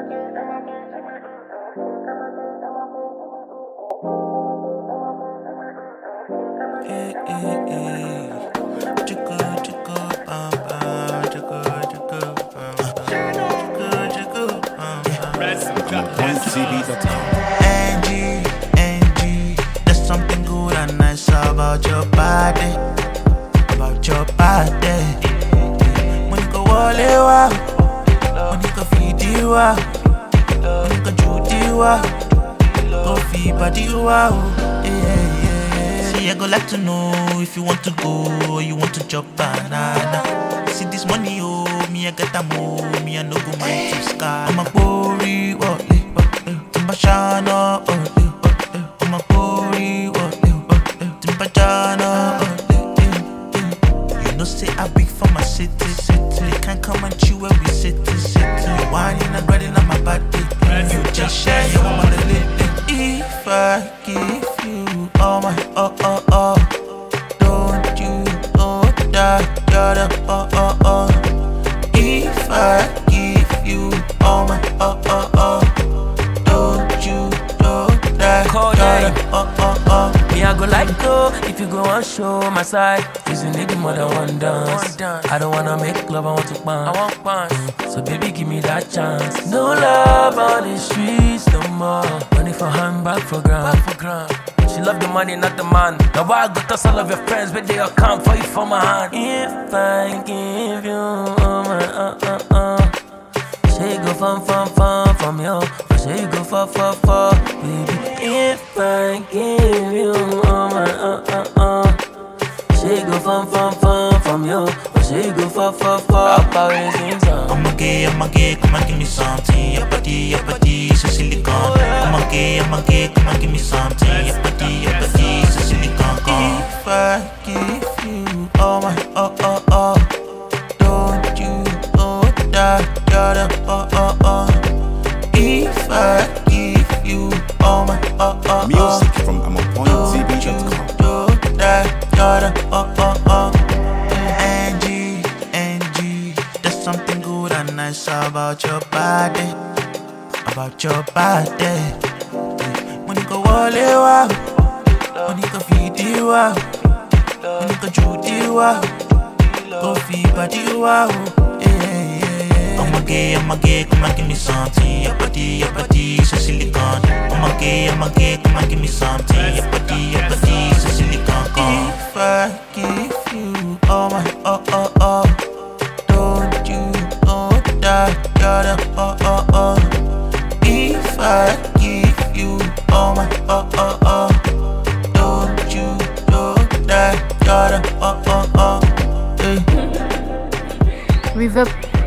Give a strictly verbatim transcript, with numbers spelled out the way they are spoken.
Eh, eh, eh. Chicka, chicka, bam, bam. Chicka, chicka, bam, bam. Chicka, chicka, bam, bam. Angie, Angie, there's something good and nice about your body, about your body. When you go all out, when you go feed you out, when you go shoot you out, go feed body you out. Yeah. I go like to know if you want to go or you want to chop banana. See this money, oh, me I get a more, me I no go mind to sky. I'm a bori, what, Timbashana, oh, I'm a bori, what, Timbashana, oh, you know say I big for my city, city. They can't come and chew where we sit, sit. You whining and riding on my body, you just share your mama the lip. If I give you all my oh oh oh, don't you know that you're the oh oh oh. If I give you all my oh oh oh, don't you know that you're the oh oh oh. Me I go like go if you go and show my side. Cause you need more than one dance. I don't wanna make love, I want to bounce. I want bounce. So baby give me that chance. No love on the streets no more. Money for hand, back for gram. Back for gram. She love the money, not the man. Now why I go toss all of your friends, but they all come for you for my hand. If I give you all my uh uh uh, say you go fun fun fun from you, or say you go far far far, baby. If I give you all my uh uh uh, say you go fun fun fun from you, or say you go far far far. Up raising sun. I'm a gay, I'm a gay, come and give me something. Your body, your body, so silicone. I'm a gay, I'm a gay, come and give me something. Your body, your body, so silicone. If I give you all my oh oh oh, don't you know that you're the oh oh oh. If I give you all my oh oh oh, music from I'm a point T V dot com. Don't you know that you're the oh oh oh. Angie, Angie, there's something good and nice about your body, about your body. When you go all out, when you go feed you out, when you go shoot you out, go feed body you out. Yeah, yeah, yeah. I'm a gay, I'm a gay, come and give me something. Your body, your body, so silicone. I'm a gay, I'm a gay, come and give me something. Your body, your body, so silicone. If I give you all my oh oh oh, don't you know that you're the oh oh oh. If I give you all my oh oh oh, don't you know that you're the oh oh oh. Hey. Reverb.